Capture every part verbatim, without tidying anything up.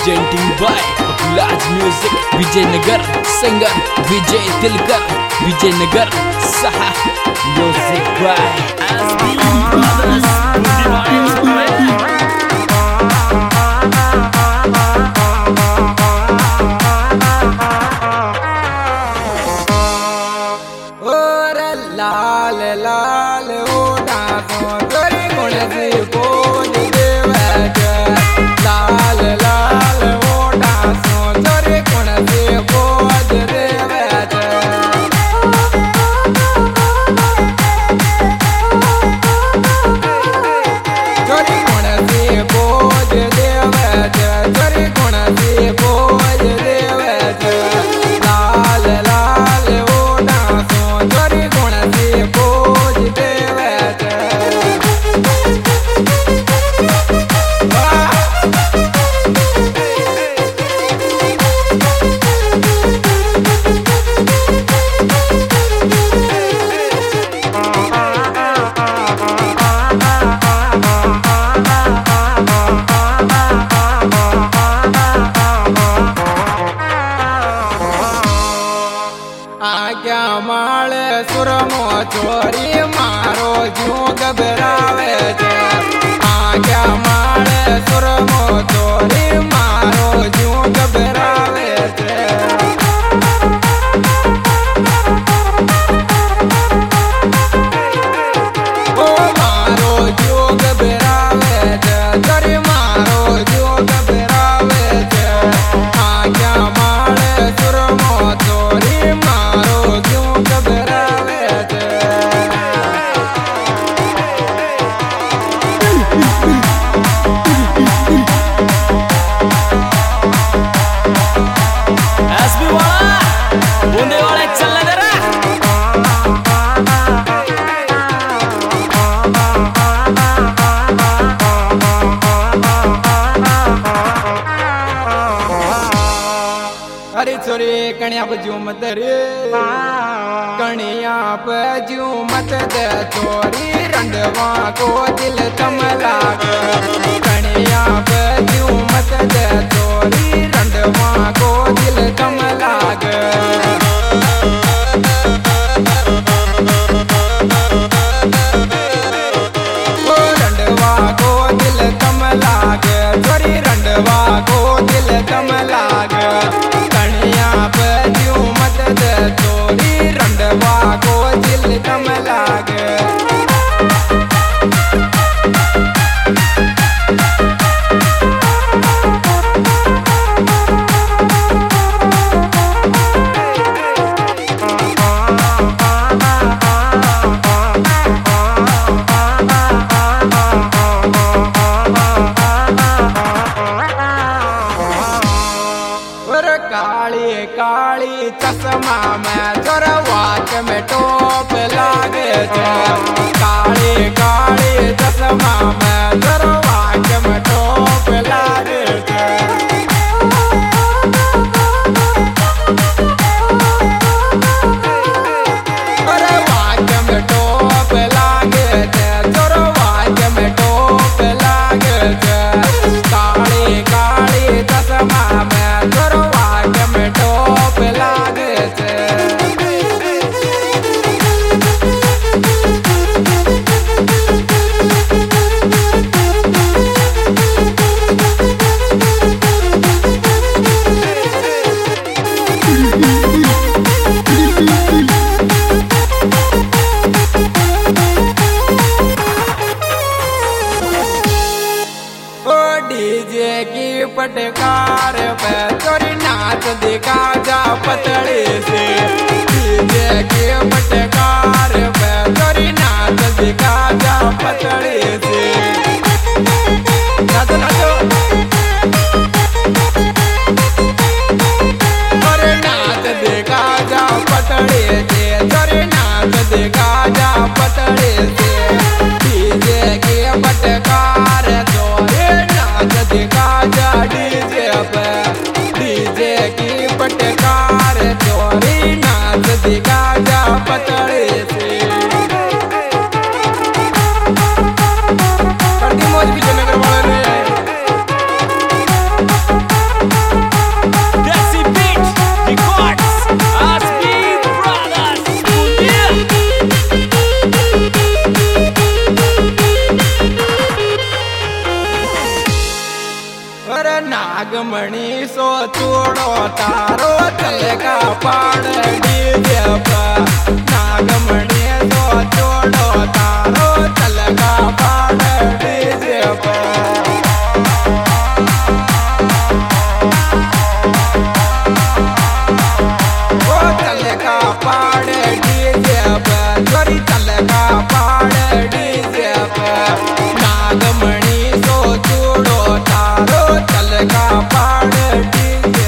presenting by Abulaj Music Vijaynagar, singer Vijay Tilkar, Vijaynagar, Saha Music by S B Brothers, लाल लाल ओटा सो तोरी गुण से बोल देवे लाल लाल ओटा सो तोरी गुण से बोल देवे तोरी गुण से बोल देवे तोरी गुण से बोल देवे लाल लाल ओटा सो तोरी गुण से बोल देवे आज्ञा माल सुरमो चोरी मारो क्यों घबरावे छे आज्ञा माल सुरमो चोरी मारो क्यों घबरावे छे ओ मारो क्यों घबरावे छे चोरी मारो क्यों घबरावे छे आज्ञा माल सुरमो चोरी मारो क्यों घबरावे छे S B वाला बूंदे वाले चलने दे रहा अरे छोरी कणिया बजू मत रे कणिया बजू मत दे छोरी रंडवा को दिल थम लाग कणिया बजू मत दे छोरी रंडवा को दिल थम लाग ओ रंडवा को दिल थम लाग छोरी रंडवा को दिल थम लाग कणिया बजू मत दे छोरी रंडवा को दिल थम लाग और काली काली चश्मा में जोर वाच में टोप लागे छे काली काली चश्मा में जोर वाच में टोप लागे छे और वाच में टोप लागे छे जोर वाच में टोप लागे छे काली काली चश्मा में जोर वाच में टोप लागे छे ओ डीजे की पटकार पे चोरी नाच दिखा जा पतड़े से डीजे की पटकार पे चोरी नाच दिखा जा पतड़े से नाचो नाचो चोरी नाच दिखा जा पतड़े से चोरी नाच दिखा जा पतड़े से डीजे की पटकार चोरी नाच दिखा जा डीजे पे डीजे की पटकार चोरी नाच दिखा जा पतड़े से अरे नागमणि सो चूड़ो तारो चलेगा पाड़ डीजे पर नागमणि सो चूड़ो तारो चलेगा पाड़ डीजे पर ओ चलेगा पाड़ डीजे पर चोरी चलेगा पाड़ डीजे पर नागमणि सो चूड़ो तारो चलेगा पाड़ डीजे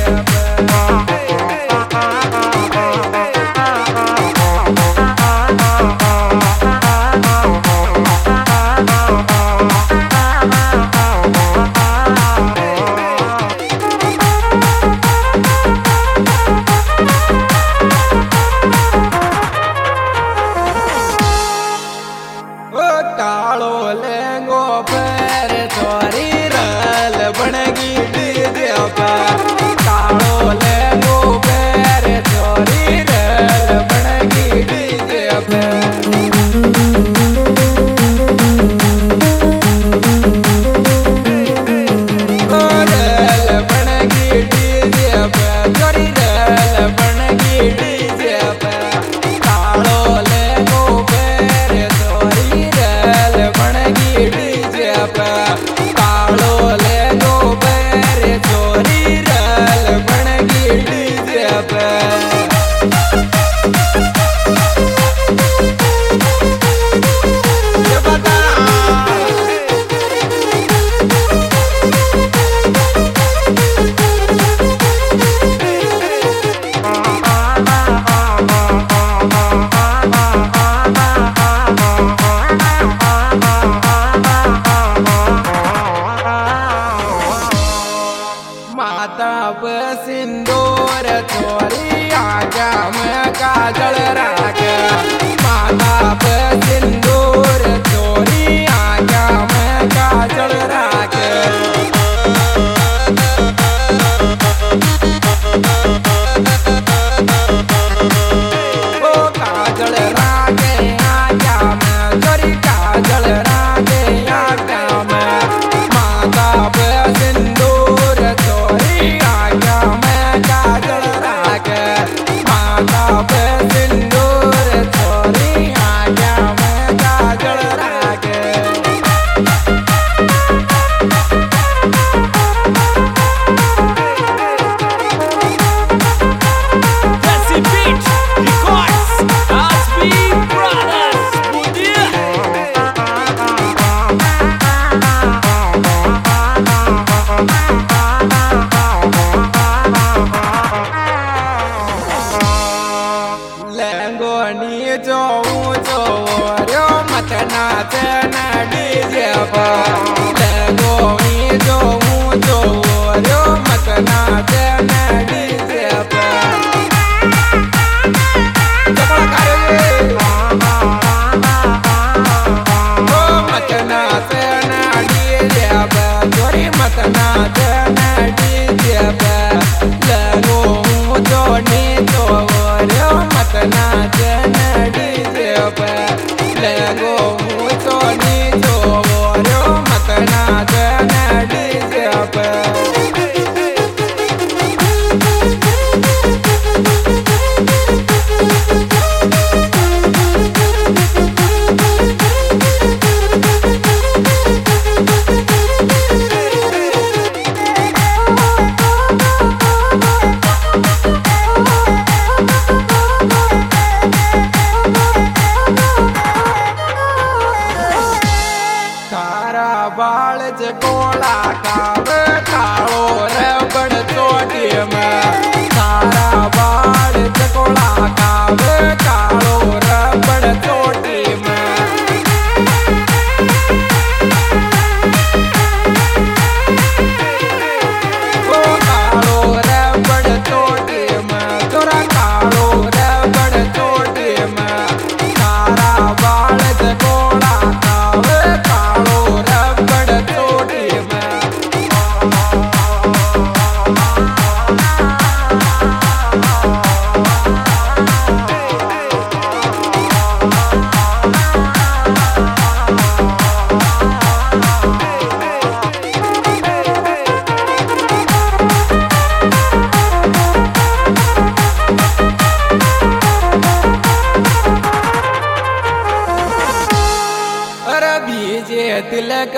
कालो लेंगो पैर चोरी रल बनगी डीजे पर कालो लेंगो पैर चोरी रल बनगी डीजे पर रल बनगी डीजे पर चोरी रल बनगी डीजे पर कालो लेंगो पैर चोरी रल बनगी डीजे पर कालो लेंगो पैर चोरी रल बनगी डीजे पर ये बता माता पे सिंदूर चोरी आजा में काजल राख माता पे सिंदूर चोरी आजा में काजल राख ओ काजल राख आजा में चोरी काजल राख आजा में माता पे सिंदूर चोरी आजा में काजल राख माता पे सिंदूर चोरी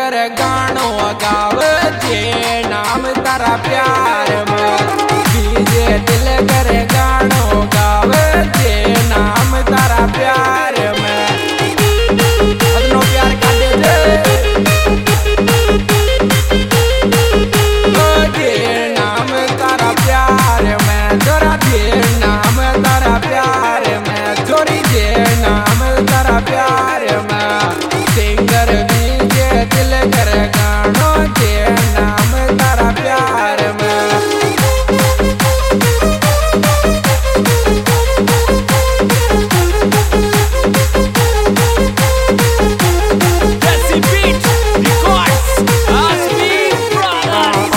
कर गानो गावे जे नाम तारा प्यार में बीजे दिल कर गानो गावे जे नाम तारा प्यार में अपनो प्यार का दे दे ओ जे नाम तारा प्यार में जोरा जे नाम तारा प्यार में जोरी जे नाम तारा प्यार में सिंगर बीजे दिल कर गानो जे नाम तारा प्यार में Jesse Beat Records, Asmi Brothers.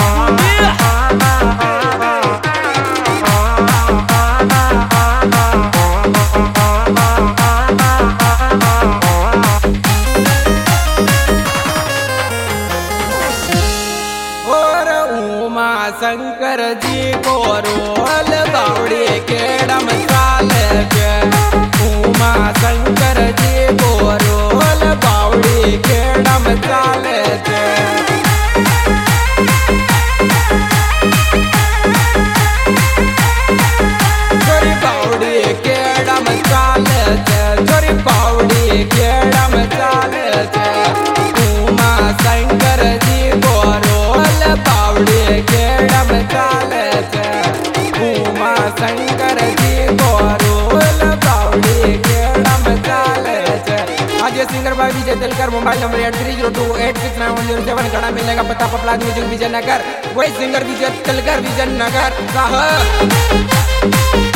और उमा शंकर जी को रोल बावड़ी के डम चाल के उमा शंकर जी को रोल बावड़ी के डम चाल के छोरी बावड़ी के डम चाल के छोरी बावड़ी के डम चाल के उमा शंकर जी को रोल बावड़ी के डम चाल के उमा शंकर जी को रोल बावड़ी के डम चाल के आज ये सिंगर भाई Vijay Tilkar mobile number eight three zero two eight six nine one zero seven खड़ा मिलेगा पता पपला म्यूजिक विजयनगर वही सिंगर विजय तिलकर विजयनगर साहब।